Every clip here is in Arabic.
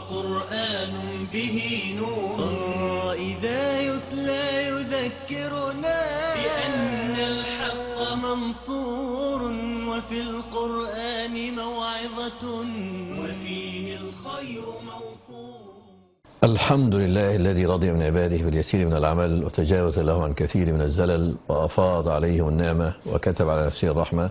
وقرآن به نور إذا يتلى يذكرنا بأن الحق منصور وفي القرآن موعظة وفيه الخير موفور. الحمد لله الذي رضي من عباده باليسير من العمل وتجاوز له عن كثير من الزلل وأفاض عليهم النعمة وكتب على نفسه الرحمة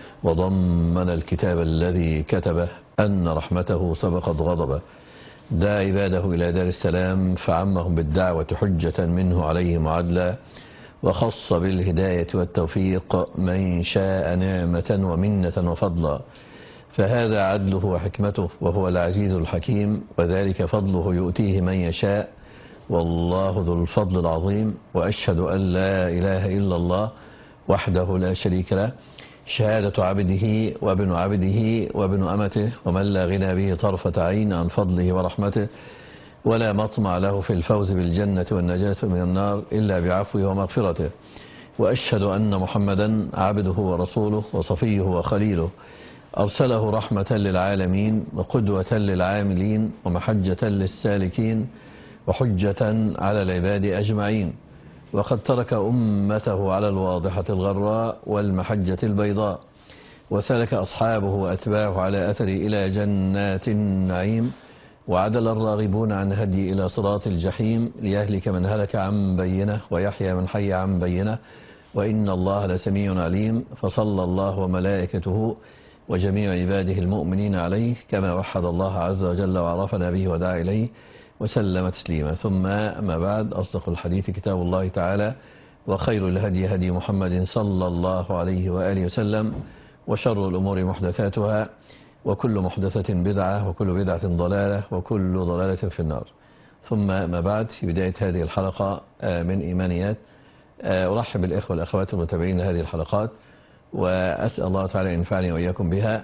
وضمن الكتاب الذي كتبه أن رحمته سبقت غضبه، دعا عباده إلى دار السلام فعمهم بالدعوة حجة منه عليهم وعدلا، وخص بالهداية والتوفيق من شاء نعمة ومنة وفضلا، فهذا عدله وحكمته وهو العزيز الحكيم، وذلك فضله يؤتيه من يشاء والله ذو الفضل العظيم. وأشهد أن لا إله إلا الله وحده لا شريك له، شهادة عبده وابن عبده وابن أمته، ومن لا غنى به طرفة عين عن فضله ورحمته، ولا مطمع له في الفوز بالجنة والنجاة من النار إلا بعفوه ومغفرته. وأشهد أن محمدا عبده ورسوله وصفيه وخليله، أرسله رحمة للعالمين وقدوة للعاملين ومحجة للسالكين وحجة على العباد أجمعين، وقد ترك أمته على الواضحة الغراء والمحجة البيضاء، وسلك أصحابه وأتباعه على أثر إلى جنات النعيم، وعدل الراغبون عن هدي إلى صراط الجحيم، ليهلك من هلك عن بينه ويحيى من حي عن بينه، وإن الله لسميع عليم. فصلى الله وملائكته وجميع عباده المؤمنين عليه كما وحد الله عز وجل وعرفنا به ودعا إليه وسلم تسليما. ثم أما بعد، أصدق الحديث كتاب الله تعالى، وخير الهدي هدي محمد صلى الله عليه وآله وسلم، وشر الأمور محدثاتها، وكل محدثة بدعة، وكل بدعة ضلالة، وكل ضلالة في النار. ثم ما بعد، في بداية هذه الحلقة من إيمانيات أرحب بالإخوة والأخوات المتابعين لهذه الحلقات، وأسأل الله تعالى أن ينفعني وإياكم بها،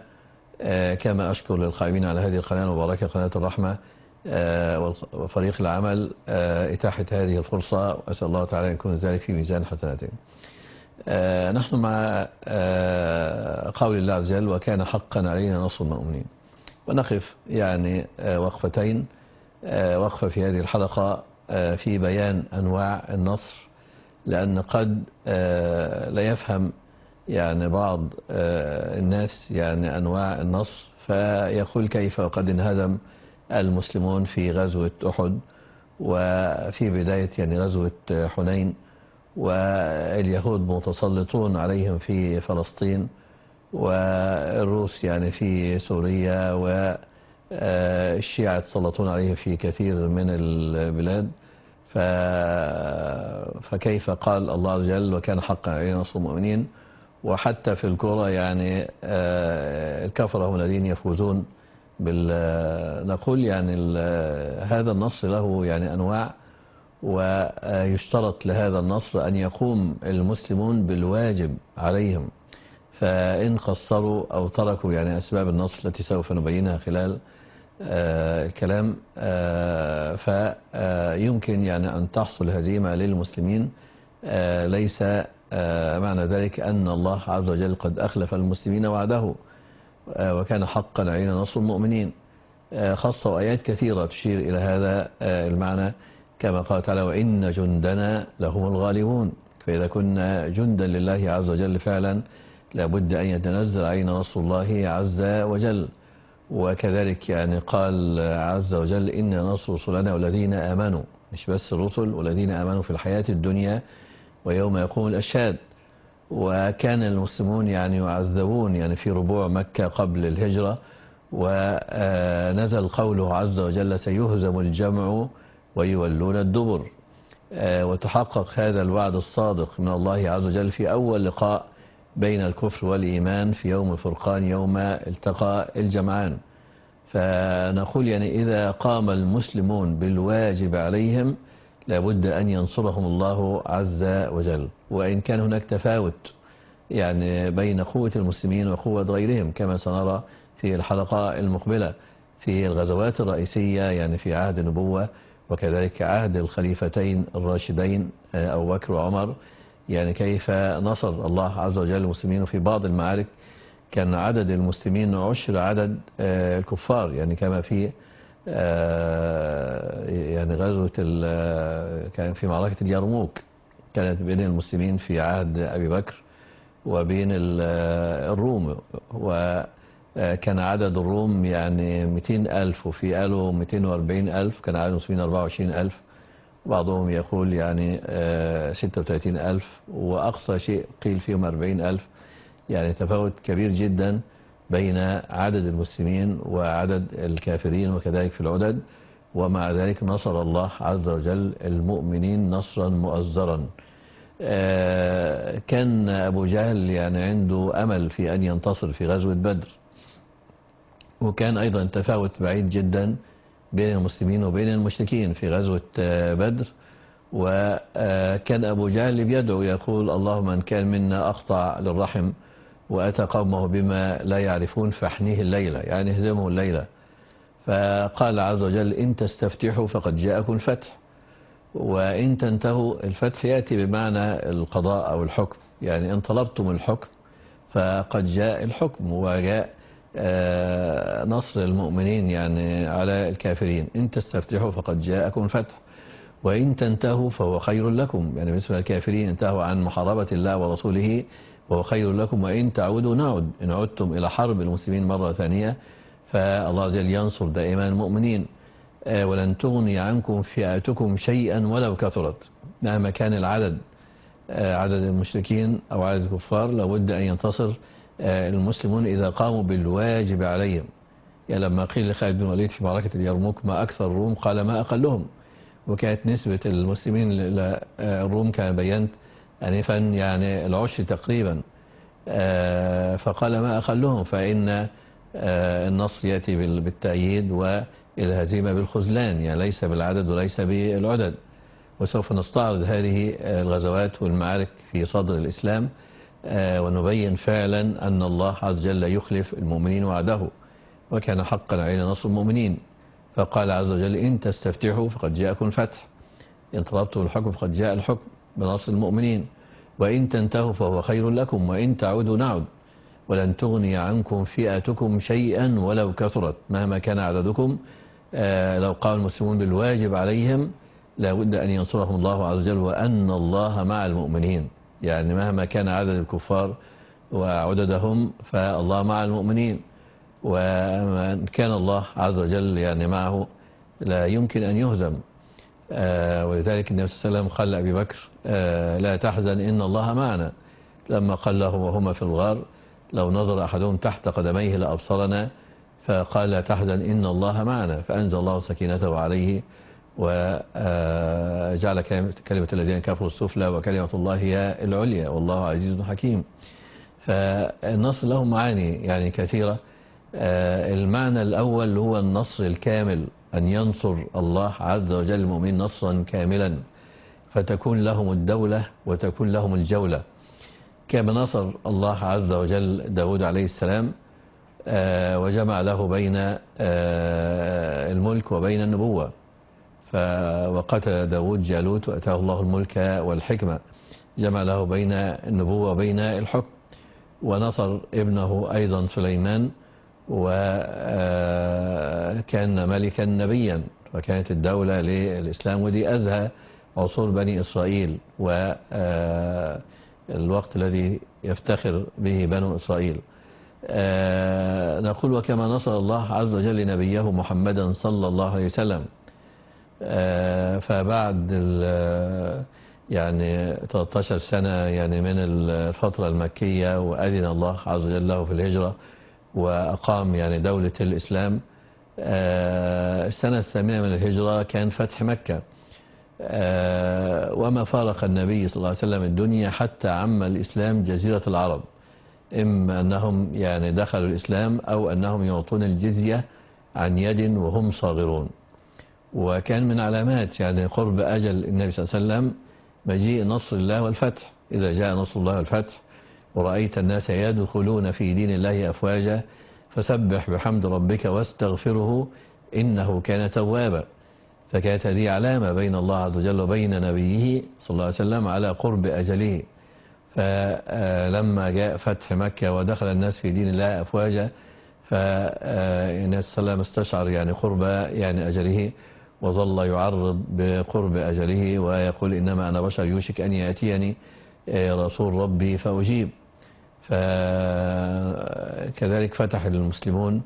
كما أشكر للقائمين على هذه القناة المباركة قناة الرحمة وفريق العمل إتاحة هذه الفرصة، وأسأل الله تعالى أن يكون ذلك في ميزان حسناتهم. نحن مع قول الله عز وجل: وكان حقا علينا نصر المؤمنين. ونقف يعني وقفتين، وقفة في هذه الحلقة في بيان أنواع النصر، لأن قد لا يفهم يعني بعض الناس يعني أنواع النصر، فيقول كيف وقد انهزم المسلمون في غزوة أحد وفي بداية يعني غزوة حنين، واليهود متسلطون عليهم في فلسطين، والروس يعني في سوريا، والشيعة تسلطون عليه في كثير من البلاد. فكيف قال الله عز وجل: وكان حقا علينا نصر المؤمنين؟ وحتى في الكرة يعني الكفرة هم الذين يفوزون نقول يعني هذا النصر له يعني أنواع، ويشترط لهذا النصر أن يقوم المسلمون بالواجب عليهم، فإن قصروا أو تركوا يعني أسباب النصر التي سوف نبينها خلال الكلام، فيمكن يعني أن تحصل هزيمة للمسلمين. ليس معنى ذلك أن الله عز وجل قد أخلف المسلمين وعده، وكان حقا علينا نصر المؤمنين. خاصة آيات كثيرة تشير إلى هذا المعنى، كما قال تعالى: وإن جندنا لهم الغالبون. فإذا كنا جندا لله عز وجل فعلا لابد أن يتنزل علينا نصر الله عز وجل. وكذلك يعني قال عز وجل: إن نصر رسلنا والذين آمنوا، مش بس الرسل، والذين آمنوا في الحياة الدنيا ويوم يقوم الأشهاد. وكان المسلمون يعني يعذبون يعني في ربوع مكة قبل الهجرة، ونزل قوله عز وجل: سيهزم الجمع ويولون الدبر. وتحقق هذا الوعد الصادق من الله عز وجل في أول لقاء بين الكفر والإيمان في يوم الفرقان، يوم التقى الجمعان. فنقول يعني إذا قام المسلمون بالواجب عليهم لابد أن ينصرهم الله عز وجل، وإن كان هناك تفاوت يعني بين قوة المسلمين وقوة غيرهم، كما سنرى في الحلقة المقبلة في الغزوات الرئيسية يعني في عهد النبوة، وكذلك عهد الخليفتين الراشدين أبو بكر وعمر، يعني كيف نصر الله عز وجل المسلمين في بعض المعارك كان عدد المسلمين 10 عدد الكفار، يعني كما في يعني غزوة كان في معركة اليرموك، كانت بين المسلمين في عهد أبي بكر وبين الروم، وكان عدد الروم يعني 200,000، وفي قالوا 240,000، كان عدد المسلمين 24,000، بعضهم يقول يعني 36,000، وأقصى شيء قيل فيهم 40,000. يعني تفاوت كبير جدا بين عدد المسلمين وعدد الكافرين وكذلك في العدد. ومع ذلك نصر الله عز وجل المؤمنين نصرا مؤزرا. كان أبو جهل يعني عنده أمل في أن ينتصر في غزوة بدر، وكان أيضا تفاوت بعيد جدا بين المسلمين وبين المشركين في غزوة بدر. وكان أبو جهل بيدعو يقول: اللهم من كان منا أقطع للرحم وأتى قومه بما لا يعرفون فاحنيه الليلة، يعني اهزمه الليلة. فقال عز وجل: إن تستفتحوا فقد جاءكم الفتح، وإن تنتهوا. الفتح يأتي بمعنى القضاء أو الحكم، يعني إن طلبتم الحكم فقد جاء الحكم، وجاء نصر المؤمنين يعني على الكافرين. إن تستفتحوا فقد جاءكم الفتح وإن تنتهوا فهو خير لكم، يعني بالنسبة للكافرين انتهوا عن محاربة الله ورسوله وهو خير لكم، وإن تعودوا نعد، إن عدتم إلى حرب المسلمين مرة ثانية فالله عز وجل ينصر دائما المؤمنين. ولن تغني عنكم فئاتكم شيئا ولو كثرت، مهما كان العدد، عدد المشركين أو عدد الكفار، لابد أن ينتصر المسلمون إذا قاموا بالواجب عليهم. يعني لما قيل لخالد بن الوليد في معركة اليرموك: ما أكثر الروم؟ قال: ما أقلهم. وكانت نسبة المسلمين للروم كما بينت آنفا يعني العشر تقريبا. فقال: ما أقلهم، فإن النصر يأتي بالتأييد والهزيمة بالخذلان، يعني ليس بالعدد وليس بالعدد. وسوف نستعرض هذه الغزوات والمعارك في صدر الإسلام، ونبين فعلا أن الله عز وجل يخلف المؤمنين وعده، وكان حقا علينا نصر المؤمنين. فقال عز وجل: إن تستفتحوا فقد جاءكم الفتح، إن طلبتم الحكم فقد جاء الحكم بنصر المؤمنين، وإن تنتهوا فهو خير لكم وإن تعودوا نعد، ولن تغني عنكم فئتكم شيئا ولو كثرت، مهما كان عددكم. لو قام المسلمون بالواجب عليهم لابد أن ينصرهم الله عز وجل، وأن الله مع المؤمنين. يعني مهما كان عدد الكفار وعددهم فالله مع المؤمنين، ومن كان الله عز وجل يعني معه لا يمكن أن يهزم. ولذلك النبي صلى الله عليه وسلم قال لأبي بكر: لا تحزن إن الله معنا. لما قال له وهما في الغار: لو نظر أحدهم تحت قدميه لأبصرنا. فقال: لا تحزن إن الله معنا، فأنزل الله سكينته عليه وجعل كلمة الذين كفروا السفلى وكلمة الله هي العليا والله عزيز حكيم. فالنصر له معاني يعني كثيرة. المعنى الأول هو النصر الكامل، أن ينصر الله عز وجل المؤمنين نصرا كاملا، فتكون لهم الدولة وتكون لهم الجولة، كما نصر الله عز وجل داود عليه السلام وجمع له بين الملك وبين النبوة. وقتل داود جالوت وأتاه الله الملك والحكمة، جمع له بين النبوة وبين الحكم. ونصر ابنه أيضا سليمان، وكان ملكا نبيا، وكانت الدولة للإسلام، ودي أزهى عصور بني إسرائيل والوقت الذي يفتخر به بنو إسرائيل. نقول: وكما نصر الله عز وجل نبيه محمدا صلى الله عليه وسلم. فبعد يعني 13 سنة يعني من الفترة المكية، وأذن الله عز وجل له في الهجرة وأقام يعني دولة الإسلام. السنة الثامنة من الهجرة كان فتح مكة، وما فارق النبي صلى الله عليه وسلم الدنيا حتى عم الإسلام جزيرة العرب، إما أنهم يعني دخلوا الإسلام أو أنهم يعطون الجزية عن يد وهم صاغرون. وكان من علامات يعني قرب أجل النبي صلى الله عليه وسلم مجيء نصر الله والفتح. إذا جاء نصر الله والفتح ورأيت الناس يدخلون في دين الله أفواجا فسبح بحمد ربك واستغفره إنه كان توابا. فكانت هذه علامة بين الله عز وجل وبين نبيه صلى الله عليه وسلم على قرب أجله. فلما جاء فتح مكة ودخل الناس في دين الله أفواجا فالنبي صلى الله عليه وسلم استشعر يعني قرب يعني أجله، وظل يعرض بقرب أجله ويقول إنما أنا بشر يوشك أن يأتيني رسول ربي فأجيب. فكذلك فتح المسلمون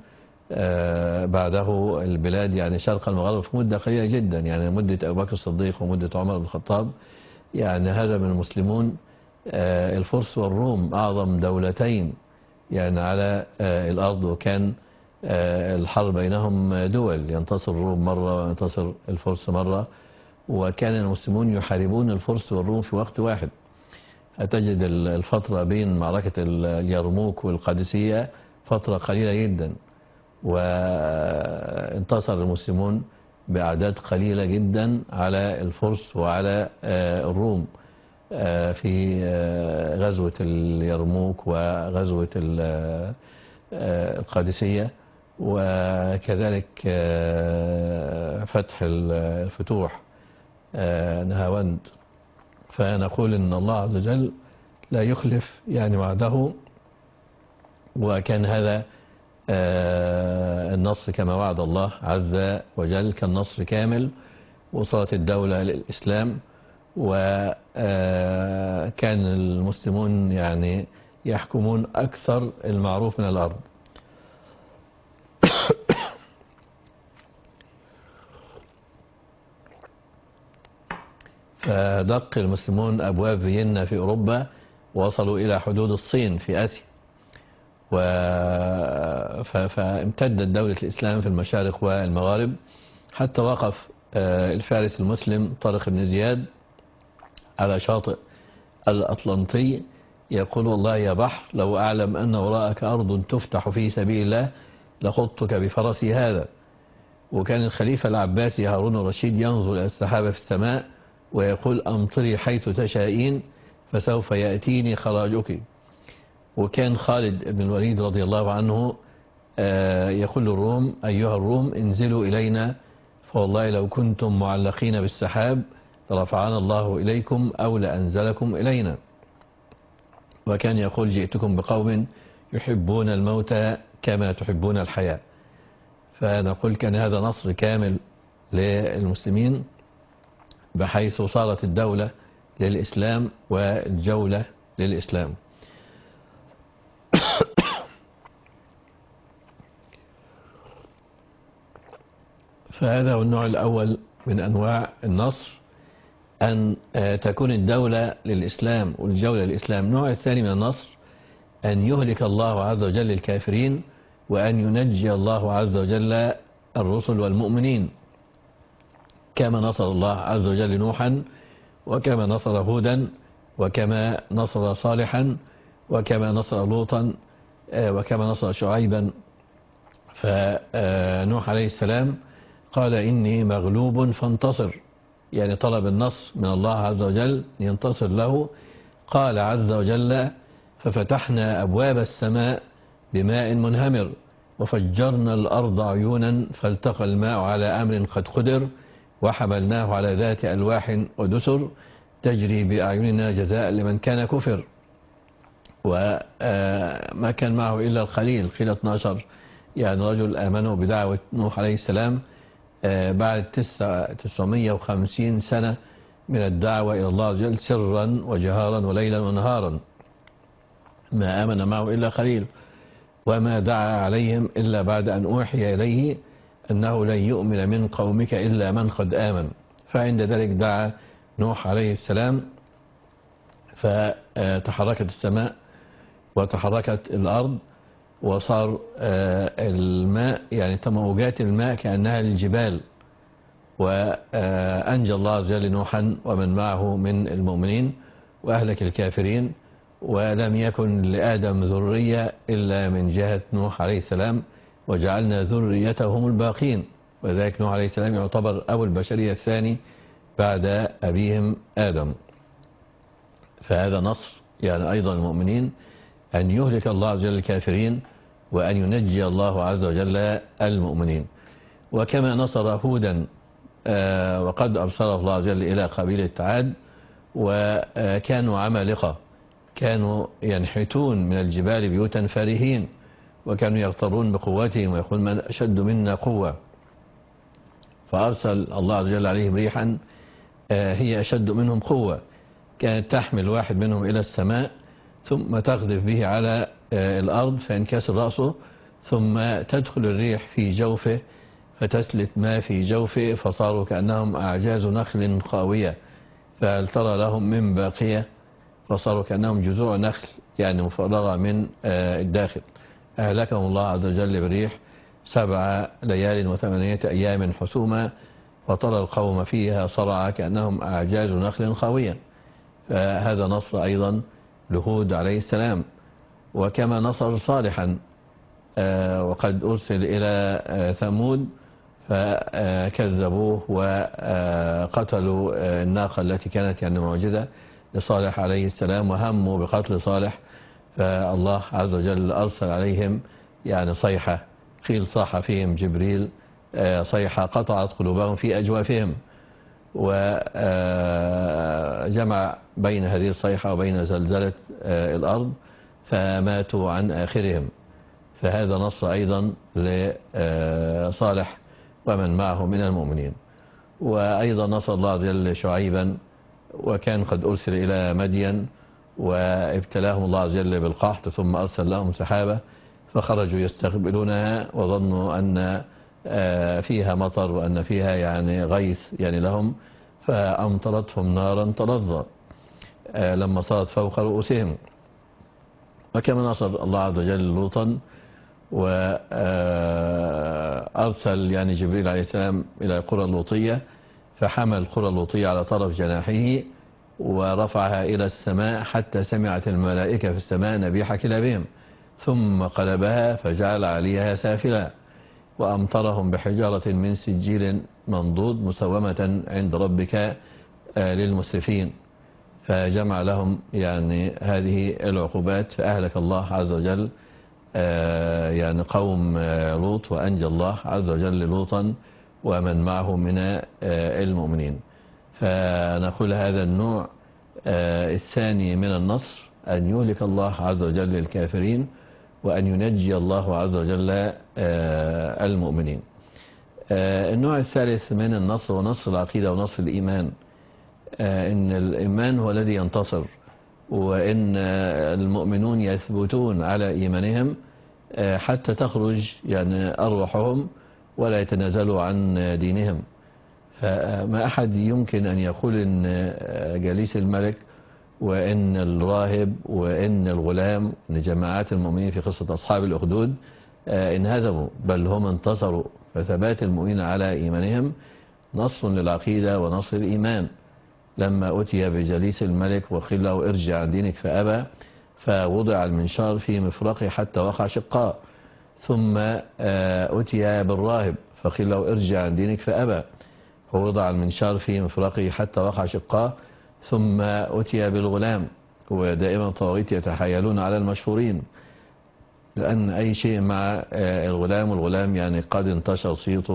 بعده البلاد يعني شرقا وغربا في مدة قليلة جدا، يعني مدة أبو بكر الصديق ومدة عمر بن الخطاب. يعني هزم المسلمون الفرس والروم، أعظم دولتين يعني على الأرض، وكان الحرب بينهم دول، ينتصر الروم مرة وينتصر الفرس مرة، وكان المسلمون يحاربون الفرس والروم في وقت واحد. هتجد الفترة بين معركة اليرموك والقادسية فترة قليلة جدا، وانتصر المسلمون بأعداد قليلة جدا على الفرس وعلى الروم في غزوة اليرموك وغزوة القادسية، وكذلك فتح الفتوح نهاوند. فنقول إن الله عز وجل لا يخلف يعني وعده، وكان هذا النصر كما وعد الله عز وجل، كان نصر كامل، وصلت الدولة للإسلام، وكان المسلمون يعني يحكمون أكثر المعروف من الأرض. فدق المسلمون أبواب فيينا في أوروبا، وصلوا إلى حدود الصين في آسيا، فامتدت دولة الإسلام في المشارق والمغارب، حتى وقف الفارس المسلم طارق بن زياد على شاطئ الأطلنطي يقول: والله يا بحر، لو أعلم أن وراءك أرض تفتح في سبيل الله لخضتك بفرسي هذا. وكان الخليفة العباسي هارون الرشيد ينظر إلى السحابة في السماء ويقول: أمطري حيث تشائين فسوف يأتيني خراجك. وكان خالد بن الوليد رضي الله عنه يقول للروم: أيها الروم انزلوا إلينا، فوالله لو كنتم معلقين بالسحاب لرفعنا الله إليكم أو لأنزلكم إلينا. وكان يقول: جئتكم بقوم يحبون الموت كما تحبون الحياة. فنقول كان هذا نصر كامل للمسلمين، بحيث صارت الدولة للإسلام والجولة للإسلام. فهذا هو النوع الأول من أنواع النصر، أن تكون الدولة للإسلام والجولة للإسلام. النوع الثاني من النصر أن يهلك الله عز وجل الكافرين، وأن ينجي الله عز وجل الرسل والمؤمنين، كما نصر الله عز وجل نوحا، وكما نصر هودا، وكما نصر صالحا، وكما نصر لوطا، وكما نصر شعيبا. فنوح عليه السلام قال: إني مغلوب فانتصر، يعني طلب النصر من الله عز وجل ينتصر له. قال عز وجل: ففتحنا أبواب السماء بماء منهمر وفجرنا الأرض عيونا فالتقى الماء على أمر قد قدر وحملناه على ذات ألواح ودسر تجري بأعيننا جزاء لمن كان كفر. وما كان معه إلا القليل، قيل 12 يعني رجل آمنوا بدعوة نوح عليه السلام بعد 950 سنة من الدعوة إلى الله عز وجل سرا وجهارا وليلا ونهارا، ما آمن معه إلا قليل، وما دعا عليهم إلا بعد أن أوحي إليه أنه لن يؤمن من قومك إلا من قد آمن. فعند ذلك دعا نوح عليه السلام، فتحركت السماء وتحركت الأرض، وصار الماء يعني تموجات الماء كأنها الجبال، وأنجى الله عز وجل نوحا ومن معه من المؤمنين وأهلك الكافرين. ولم يكن لآدم ذرية إلا من جهة نوح عليه السلام، وجعلنا ذريتهم الباقين. وذلك نوح عليه السلام يعتبر أبو البشرية الثاني بعد أبيهم آدم. فهذا نصر يعني أيضا المؤمنين، أن يهلك الله عز وجل الكافرين وأن ينجي الله عز وجل المؤمنين. وكما نصر هودا وقد أرسله الله عز وجل إلى قبيلة عاد، وكانوا عمالقة، كانوا ينحتون من الجبال بيوتا فارهين، وكانوا يغترون بقوتهم ويقول من أشد منا قوة، فأرسل الله عز وجل عليهم ريحا هي أشد منهم قوة، كانت تحمل واحد منهم إلى السماء ثم تقذف به على الأرض فينكسر رأسه، ثم تدخل الريح في جوفه فتسلت ما في جوفه فصاروا كأنهم أعجاز نخل خاوية، فهل ترى لهم من باقية، فصاروا كأنهم جذوع نخل يعني مفرغة من الداخل. أهلكهم الله عز وجل بالريح 7 ليال و8 أيام حسوما، وترى القوم فيها صرعى كأنهم أعجاز نخل خاوية. فهذا نصر أيضا لهود عليه السلام. وكما نصر صالحا وقد أرسل إلى ثمود فكذبوه وقتلوا الناقة التي كانت يعني موجودة لصالح عليه السلام، وهموا بقتل صالح، فالله عز وجل أرسل عليهم يعني صيحة، قيل صاح فيهم جبريل صيحة قطعت قلوبهم في أجوافهم، وجمع بين هذه الصيحة وبين زلزلة الأرض فماتوا عن آخرهم. فهذا نص أيضا لصالح ومن معه من المؤمنين. وأيضا نصر الله عز وجل شعيبا، وكان قد أرسل إلى مدين وابتلاهم الله عز وجل بالقحط، ثم أرسل لهم سحابة فخرجوا يستقبلونها وظنوا أن فيها مطر وأن فيها يعني غيث يعني لهم، فأمطرتهم نارا تلظى لما صارت فوق رؤوسهم. وكما نصر الله عز وجل لوطا، وأرسل يعني جبريل عليه السلام إلى القرى اللوطية فحمل القرى اللوطية على طرف جناحه ورفعها إلى السماء حتى سمعت الملائكة في السماء نبيح كلابهم، ثم قلبها فجعل عليها سافلا، وأمطرهم بحجارة من سجيل منضود مسومة عند ربك للمسرفين. فجمع لهم يعني هذه العقوبات، فأهلك الله عز وجل يعني قوم لوط، وأنجى الله عز وجل لوطا ومن معه من المؤمنين. فنقول هذا النوع الثاني من النصر، أن يهلك الله عز وجل الكافرين وأن ينجي الله عز وجل المؤمنين. النوع الثالث من النصر هو نصر العقيدة ونصر الإيمان، إن الإيمان هو الذي ينتصر، وإن المؤمنون يثبتون على إيمانهم حتى تخرج يعني أرواحهم ولا يتنازلوا عن دينهم. فما أحد يمكن أن يقول إن جليس الملك وإن الراهب وإن الغلام، إن جماعات المؤمنين في قصة أصحاب الأخدود انهزموا، بل هم انتصروا. فثبات المؤمنين على إيمانهم نصر للعقيدة ونصر الإيمان. لما أتي بجليس الملك وقيل له ارجع عن دينك فأبى، فوضع المنشار في مفرقه حتى وقع شقاء. ثم أتي بالراهب فقيل له ارجع عن دينك فأبى، فوضع المنشار في مفرقه حتى وقع شقاء. ثم أتي بالغلام، ودائما طواغيت يتحايلون على المشهورين، لأن أي شيء مع الغلام، والغلام يعني قد انتشر صيته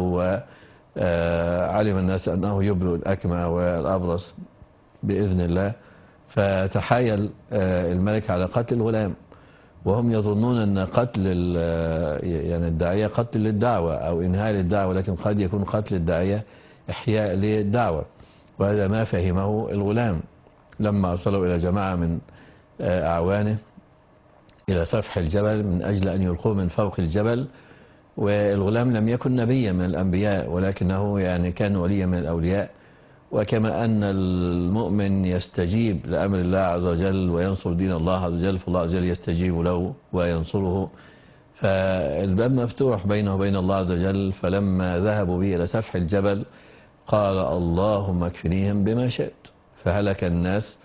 وعلم الناس أنه يبرئ الأكمى والأبرص بإذن الله، فتحايل الملك على قتل الغلام، وهم يظنون أن قتل يعني الداعية قتل للدعوة أو إنهاء للدعوة، لكن قد يكون قتل الداعية إحياء للدعوة. وهذا ما فهمه الغلام لما أرسلوا إلى جماعة من أعوانه إلى سفح الجبل من أجل أن يلقوه من فوق الجبل. والغلام لم يكن نبيا من الأنبياء، ولكنه يعني كان وليا من الأولياء. وكما أن المؤمن يستجيب لأمر الله عز وجل وينصر دين الله عز وجل، فالله عز وجل يستجيب له وينصره. فالباب مفتوح بينه وبين الله عز وجل. فلما ذهبوا به إلى سفح الجبل قال اللهم اكفنيهم بما شئت، فهلك الناس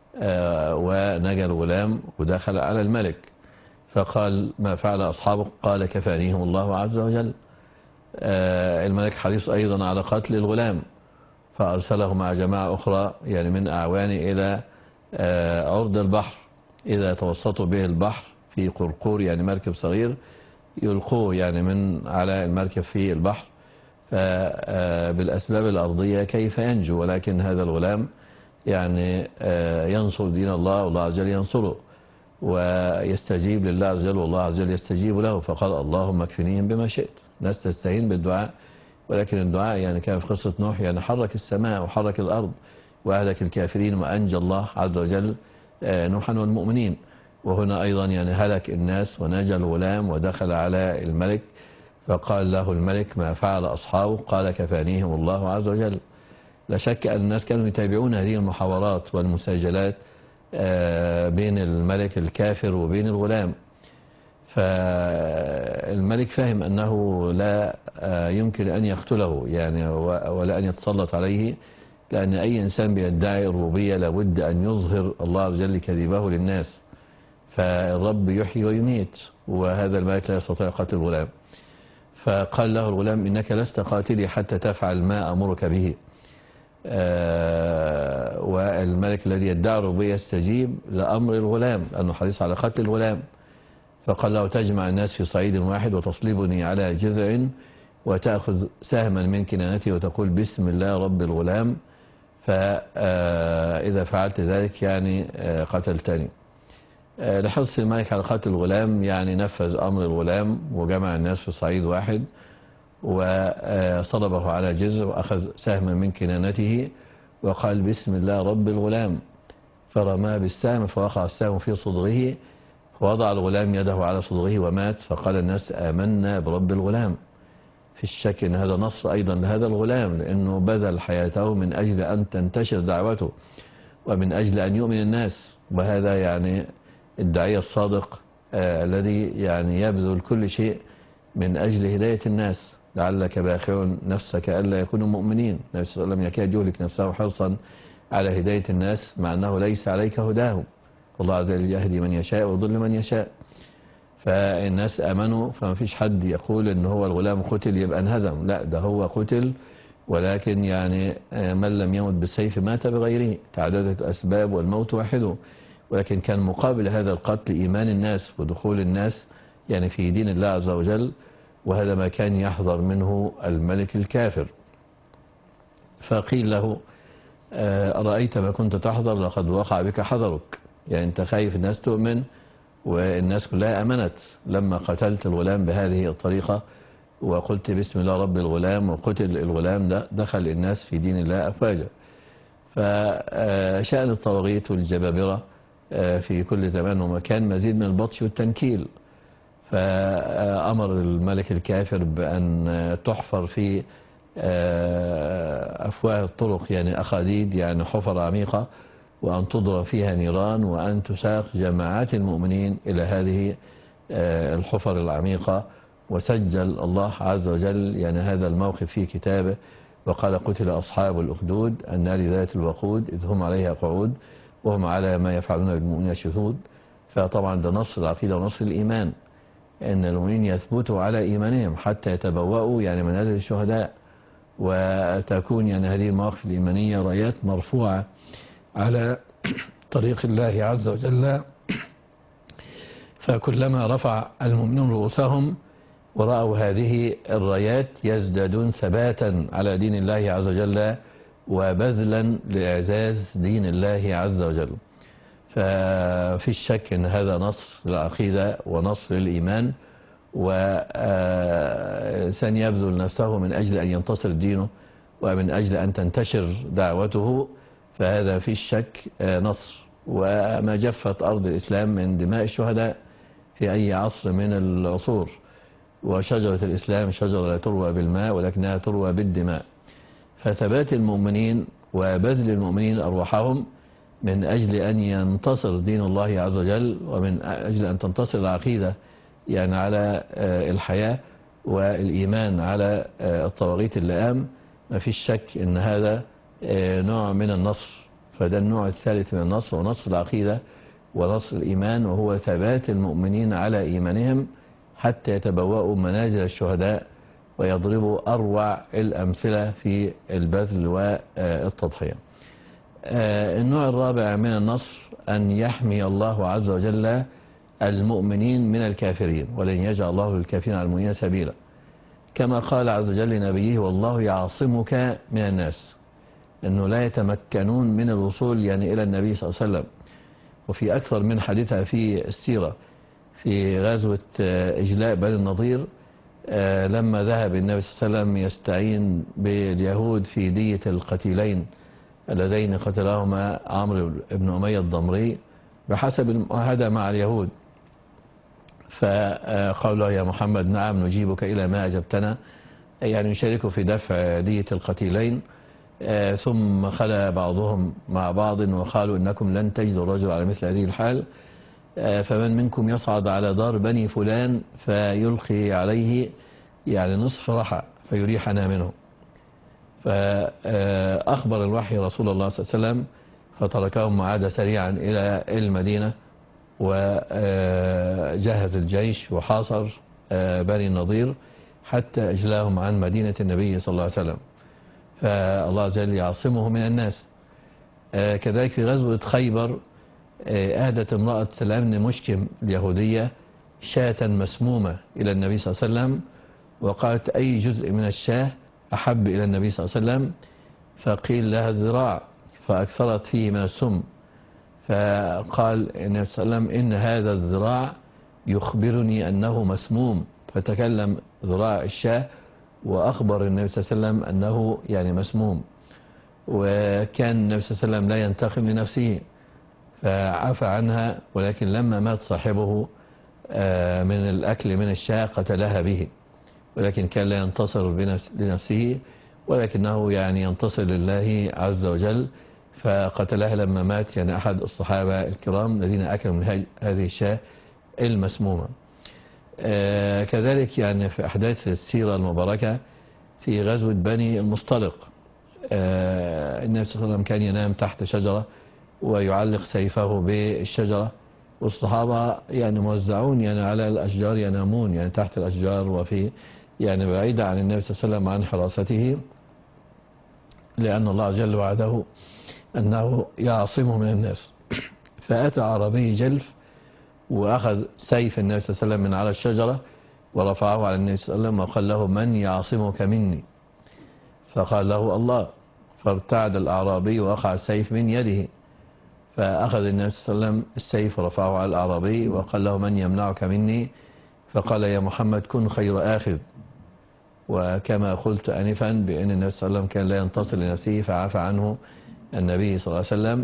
ونجا الغلام ودخل على الملك. فقال ما فعل أصحابه؟ قال كفانيهم الله عز وجل. الملك حريص أيضا على قتل الغلام، فأرسله مع جماعة أخرى يعني من أعوانه إلى عرض البحر، إذا توسطوا به البحر في قرقور يعني مركب صغير، يلقوه يعني من على المركب في البحر. بالأسباب الأرضية كيف ينجو، ولكن هذا الغلام يعني ينصر دين الله والله عز وجل ينصره. ويستجيب لله عز وجل والله عز وجل يستجيب له، فقال اللهم اكفنيهم بما شئت. ناس تستهين بالدعاء، ولكن الدعاء يعني كان في قصة نوح يعني حرك السماء وحرك الأرض وأهلك الكافرين وأنجى الله عز وجل نوحا والمؤمنين. وهنا أيضا يعني هلك الناس ونجى الغلام ودخل على الملك، فقال له الملك ما فعل أصحابه؟ قال كفانيهم الله عز وجل. لا شك أن الناس كانوا يتابعون هذه المحاورات والمساجلات بين الملك الكافر وبين الغلام. فالملك فهم أنه لا يمكن أن يقتله يعني ولا أن يتسلط عليه، لأن أي إنسان بيدعي الربوبية لابد أن يظهر الله عز وجل كذبه للناس. فالرب يحيي ويميت، وهذا الملك لا يستطيع قتل الغلام. فقال له الغلام إنك لست قاتلي حتى تفعل ما أمرك به. والملك الذي يدعي الربوبية يستجيب لأمر الغلام لأنه حريص على قتل الغلام. فقال له تجمع الناس في صعيد واحد وتصلبني على جذع وتأخذ سهما من كنانتي وتقول بسم الله رب الغلام، فإذا فعلت ذلك يعني قتلتني. لحرص الملك على قتل الغلام يعني نفذ أمر الغلام وجمع الناس في صعيد واحد وصلبه على جذع وأخذ سهما من كنانته وقال بسم الله رب الغلام، فرماه بالسهم فوقع السهم في صدغه، فوضع الغلام يده على صدغه ومات. فقال الناس آمنا برب الغلام. في الشك أن هذا نص أيضا لهذا الغلام، لأنه بذل حياته من أجل أن تنتشر دعوته ومن أجل أن يؤمن الناس. وهذا يعني الداعية الصادق الذي يعني يبذل كل شيء من أجل هداية الناس. لعلك باخع نفسك ألا يكونوا مؤمنين. النبي صلى الله عليه وسلم يكاد يهلك نفسه حرصا على هداية الناس مع أنه ليس عليك هداهم، والله عز وجل يهدي من يشاء ويضل من يشاء. فالناس آمنوا، فما فيش حد يقول ان هو الغلام قتل يبقى انهزم، لا ده هو قتل، ولكن يعني من لم يمت بالسيف مات بغيره، تعددت الأسباب والموت واحده. ولكن كان مقابل هذا القتل إيمان الناس ودخول الناس يعني في دين الله عز وجل، وهذا ما كان يحذر منه الملك الكافر. فقيل له أرأيت ما كنت تحذر لقد وقع بك حذرك، يعني أنت خايف الناس تؤمن والناس كلها أمنت لما قتلت الغلام بهذه الطريقة وقلت بسم الله رب الغلام وقتل الغلام ده، دخل الناس في دين الله أفواجا. فشأن الطواغيت والجبابرة في كل زمان ومكان مزيد من البطش والتنكيل. فأمر الملك الكافر بأن تحفر في أفواه الطرق يعني أخاديد يعني حفر عميقة، وأن تضرب فيها نيران، وأن تساق جماعات المؤمنين إلى هذه الحفر العميقة. وسجل الله عز وجل يعني هذا الموقف في كتابه وقال قتل أصحاب الأخدود النار ذات الوقود إذ هم عليها قعود وهم على ما يفعلون بالمؤمنين شهود. فطبعا ده نص العقيدة ونص الإيمان، أن المؤمنين يثبتوا على إيمانهم حتى يتبوأوا يعني منازل الشهداء، وتكون يعني هذه المواقف الإيمانية رايات مرفوعة على طريق الله عز وجل. فكلما رفع المؤمنون رؤوسهم ورأوا هذه الرايات يزدادون ثباتا على دين الله عز وجل وبذلا لإعزاز دين الله عز وجل. ففي الشك أن هذا نص للعقيدة ونص للإيمان، وإنسان يبذل نفسه من أجل أن ينتصر دينه ومن أجل أن تنتشر دعوته، فهذا في الشك نصر. وما جفت أرض الإسلام من دماء الشهداء في أي عصر من العصور، وشجرة الإسلام شجرة لا تروى بالماء ولكنها تروى بالدماء. فثبات المؤمنين وبذل المؤمنين أرواحهم من أجل أن ينتصر دين الله عز وجل ومن أجل أن تنتصر العقيدة يعني على الحياة والإيمان على الطواغيت اللئام، ما فيش شك أن هذا نوع من النصر. فده النوع الثالث من النصر، ونصر العقيدة ونصر الإيمان، وهو ثبات المؤمنين على إيمانهم حتى يتبوأوا منازل الشهداء ويضربوا أروع الأمثلة في البذل والتضحية. النوع الرابع من النصر أن يحمي الله عز وجل المؤمنين من الكافرين، ولن يجعل الله للكافرين على المؤمنين سبيلا، كما قال عز وجل لنبيه والله يعصمك من الناس، أنه لا يتمكنون من الوصول يعني إلى النبي صلى الله عليه وسلم. وفي أكثر من حديثها في السيرة. في غزوة إجلاء بني النضير لما ذهب النبي صلى الله عليه وسلم يستعين باليهود في دية القتيلين اللذين قتلهما عمرو بن أمية الضمري بحسب المعاهدة مع اليهود، فقالوا له يا محمد نعم نجيبك إلى ما أجبتنا، يعني يشاركوا في دفع دية القتيلين. ثم خلى بعضهم مع بعض وقالوا إنكم لن تجدوا الرجل على مثل هذه الحال، فمن منكم يصعد على دار بني فلان فيلقي عليه يعني نصف رحى فيريحنا منه. فأخبر الوحي رسول الله صلى الله عليه وسلم فتركهم وعاد سريعا إلى المدينة وجهز الجيش وحاصر بني النضير حتى أجلاهم عن مدينة النبي صلى الله عليه وسلم، فالله عز وجل يعصمه من الناس. كذلك في غزوة خيبر أهدت امرأة الأمن مشكم اليهودية شاة مسمومة إلى النبي صلى الله عليه وسلم، وقالت أي جزء من الشاة أحب إلى النبي صلى الله عليه وسلم، فقيل لها الذراع فأكثرت فيه من السم، فقال النبي صلى الله عليه وسلم إن هذا الذراع يخبرني أنه مسموم، فتكلم ذراع الشاة وأخبر النبي صلى الله عليه وسلم أنه يعني مسموم. وكان النبي صلى الله عليه وسلم لا ينتقم لنفسه فعفى عنها، ولكن لما مات صاحبه من الأكل من الشاة قتلها به، ولكن كان لا ينتصر لنفسه ولكنه يعني ينتصر لله عز وجل، فقتلها لما مات يعني أحد الصحابة الكرام الذين أكلوا من هذه الشاة المسمومة. كذلك يعني في أحداث السيرة المباركة في غزوة بني المصطلق، النبي صلى الله عليه وسلم كان ينام تحت شجرة ويعلق سيفه بالشجرة، والصحابة يعني موزعون يعني على الأشجار ينامون يعني تحت الأشجار وفي يعني بعيدة عن النبي صلى الله عليه وسلم عن حراسته، لأن الله عز وجل وعده أنه يعصمه من الناس. فأتى عربي جلف وأخذ سيف النبي صلى الله عليه وسلم من على الشجرة ورفعه على النبي صلى الله عليه وسلم وقال له من يعصمك مني؟ فقال له الله، فارتعد الأعرابي ووقع السيف من يده، فأخذ النبي صلى الله عليه وسلم السيف ورفعه على الأعرابي وقال له من يمنعك مني؟ فقال يا محمد كن خير آخذ. وكما قلت آنفا بأن النبي صلى الله عليه وسلم كان لا ينتصر لنفسه فعفى عنه النبي صلى الله عليه وسلم.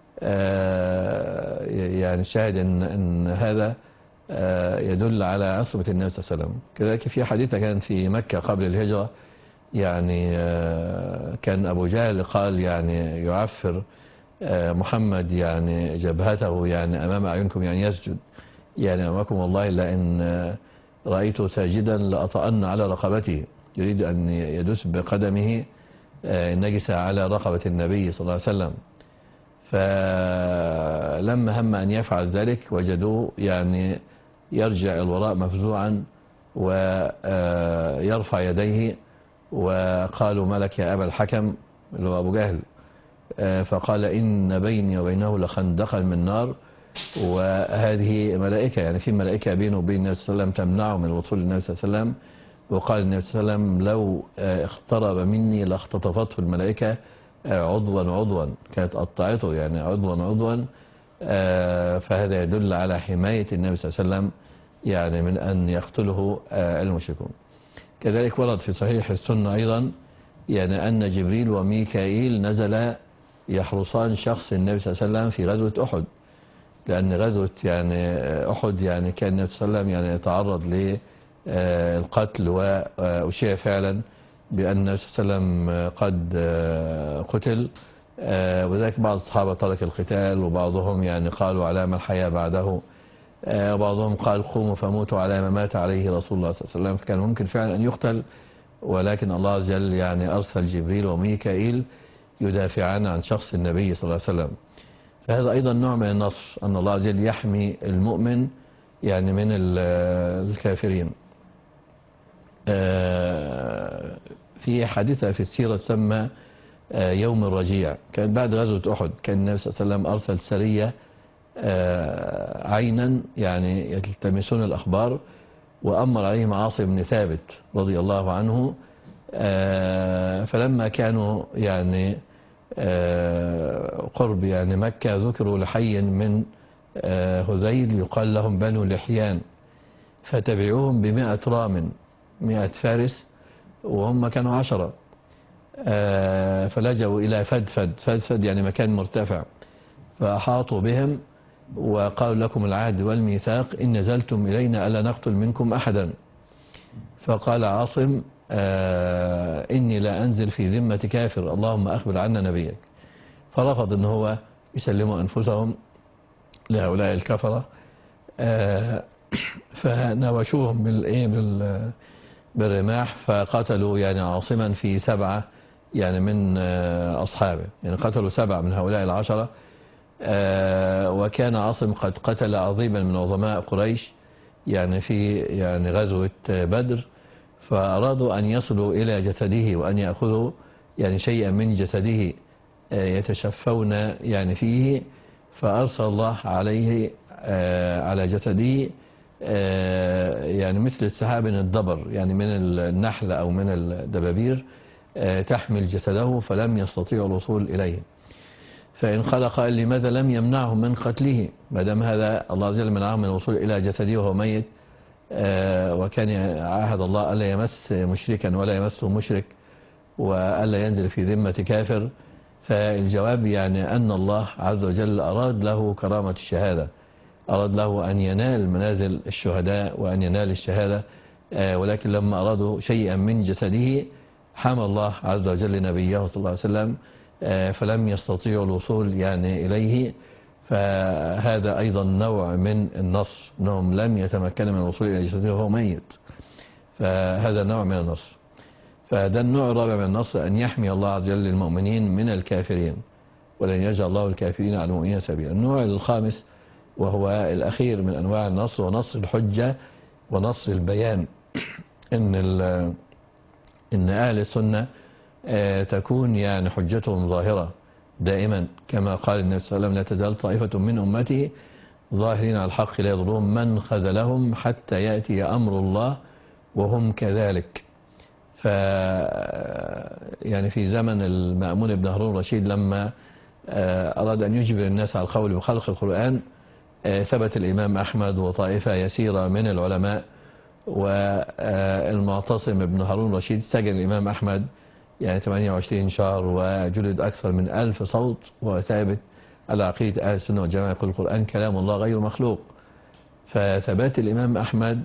يعني شاهد أن هذا يدل على عصمة النبي صلى الله عليه وسلم. كذلك في حديثة كان في مكة قبل الهجرة، يعني كان أبو جهل قال يعني يعفر محمد يعني جبهته يعني أمام أعينكم يعني يسجد، يعني أمامكم والله لأن رأيته ساجدا لأطأن على رقبته، يريد أن يدس بقدمه النجسة على رقبة النبي صلى الله عليه وسلم. فلما هم أن يفعل ذلك وجدوه يعني يرجع الوراء مفزوعا ويرفع يديه، وقالوا ما لك يا أبا الحكم اللي هو أبو جهل؟ فقال إن بيني وبينه لخندقا من نار، وهذه ملائكة يعني في ملائكة بينه وبين النبي صلى الله عليه وسلم تمنعه من الوصول للنبي صلى الله عليه وسلم. وقال النبي صلى الله عليه وسلم لو اقترب مني لاختطفته الملائكة عضوا عضوا، كانت قطعته يعني عضوا عضوا. فهذا يدل على حماية النبي صلى الله عليه وسلم يعني من أن يقتله المشركون. كذلك ورد في صحيح السنة أيضا يعني أن جبريل وميكائيل نزل يحرسان شخص النبي صلى الله عليه وسلم في غزوة أحد، لأن غزوة يعني أحد يعني كان النبي صلى الله عليه وسلم يعني يتعرض للقتل، وأشيع فعلا بأن النبي صلى الله عليه وسلم قد قتل، وذلك بعض الصحابة ترك القتال، وبعضهم يعني قالوا على ما الحياة بعده، وبعضهم قال قوموا فموتوا على ما مات عليه رسول الله صلى الله عليه وسلم، فكان ممكن فعلا أن يقتل، ولكن الله عز وجل يعني أرسل جبريل وميكائيل يدافعان عن شخص النبي صلى الله عليه وسلم. فهذا أيضا نوع من النصر، أن الله عز وجل يحمي المؤمن يعني من الكافرين. في حادثة في السيرة تسمى يوم الرجيع، كان بعد غزوة أحد، كان النبي صلى الله عليه وسلم أرسل سرية عينا يعني يلتمسون الأخبار، وأمر عليهم عاصم بن ثابت رضي الله عنه. فلما كانوا يعني قرب يعني مكة ذكروا لحي من هذيل يقال لهم بنو لحيان، فتبعوهم ب100 رام، 100 فارس، وهم كانوا 10. فلجوا إلى فدفد يعني مكان مرتفع، فأحاطوا بهم وقالوا لكم العهد والميثاق إن نزلتم إلينا ألا نقتل منكم أحدا. فقال عاصم إني لا أنزل في ذمة كافر، اللهم أخبر عنا نبيك. فرفض أن هو يسلموا أنفسهم لهؤلاء الكفرة. فنوشوهم بالرماح، فقتلوا يعني عاصما في 7 يعني من أصحابه، يعني قتلوا 7 من هؤلاء 10. وكان عاصم قد قتل عظيما من عظماء قريش يعني في يعني غزوة بدر، فأرادوا أن يصلوا إلى جسده وأن يأخذوا يعني شيئا من جسده يتشفون يعني فيه، فأرسل الله عليه على جسده يعني مثل السحاب الدبر، يعني من النحل أو من الدبابير تحمل جسده، فلم يستطيعوا الوصول إليه. فإن قال قائل لماذا لم يمنعهم من قتله ما دام هذا الله عز وجل منعهم من الوصول إلى جسده وهو ميت، وكان عاهد الله ألا يمس مشركا ولا يمسه مشرك وألا ينزل في ذمة كافر. فالجواب يعني أن الله عز وجل أراد له كرامة الشهادة، أراد له أن ينال منازل الشهداء وأن ينال الشهادة، ولكن لما أرادوا شيئا من جسده حمى الله عز وجل نبيه صلى الله عليه وسلم، فلم يستطيعوا الوصول يعني إليه. فهذا أيضا نوع من النصر، أنهم لم يتمكنوا من الوصول إلى جسده وهو ميت، فهذا نوع من النصر. فده النوع الرابع من النصر، أن يحمي الله عز وجل المؤمنين من الكافرين، ولن يجعل الله الكافرين على المؤمنين سبيلا. النوع الخامس وهو الأخير من أنواع النصر، ونصر الحجة ونصر البيان. إن أهل السنة تكون يعني حجتهم ظاهرة دائما، كما قال النبي صلى الله عليه وسلم لا تزال طائفة من أمتي ظاهرين على الحق لا يضرهم من خذلهم حتى يأتي أمر الله وهم كذلك. يعني في زمن المأمون بن هارون الرشيد لما أراد أن يجبر الناس على القول بخلق القرآن، ثبت الإمام أحمد وطائفة يسيرة من العلماء والمعتصم بن هارون الرشيد سجن الإمام أحمد يعني 28 شهر وجلد أكثر من 1000 صوت، وثابت على عقيدة أهل السنة والجماعة يقول القرآن كلام الله غير مخلوق. فثبات الإمام أحمد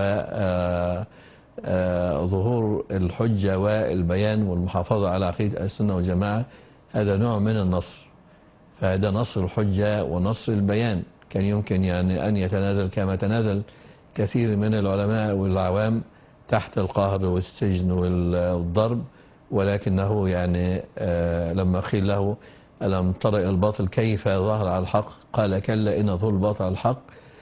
وظهور الحجة والبيان والمحافظة على عقيدة أهل السنة والجماعة هذا نوع من النصر. فهذا نصر الحجة ونصر البيان. كان يمكن يعني أن يتنازل كما تنازل كثير من العلماء والعوام تحت القهر والسجن والضرب، ولكنه يعني لما قيل له ألم تر إلى الباطل كيف ظهر على الحق قال كلا إن ظهور الباطل على الحق،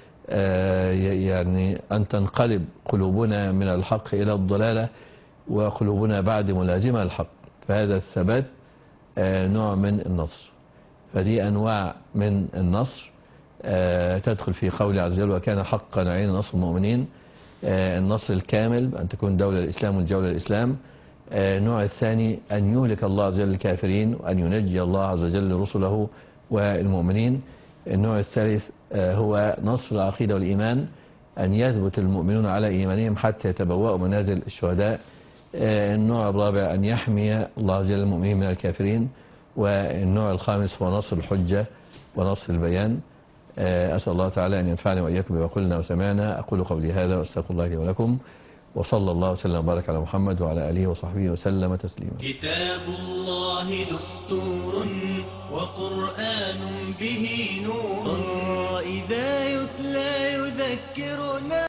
يعني أن تنقلب قلوبنا من الحق إلى الضلالة وقلوبنا بعد ملازمة الحق. فهذا الثبات نوع من النصر. فدي أنواع من النصر تدخل في قول عز وجل وكان حقا علينا نصر المؤمنين. النصر الكامل أن تكون دولة الإسلام والجولة الإسلام. النوع الثاني أن يهلك الله عز وجل الكافرين وأن ينجي الله عز وجل رسله والمؤمنين. النوع الثالث هو نصر العقيدة والإيمان، أن يثبت المؤمنون على إيمانهم حتى يتبوأوا منازل الشهداء. النوع الرابع أن يحمي الله عز وجل المؤمنين من الكافرين. والنوع الخامس هو نصر الحجة ونصر البيان. أسأل الله تعالى أن ينفعني وإياكم بما قلنا وسمعنا. أقول قولي هذا وأستغفر الله لي ولكم، وصلى الله وسلم وبارك على محمد وعلى آله وصحبه وسلم تسليما. كتاب الله دستور وقرآن به نور، إذا يتلى يذكرنا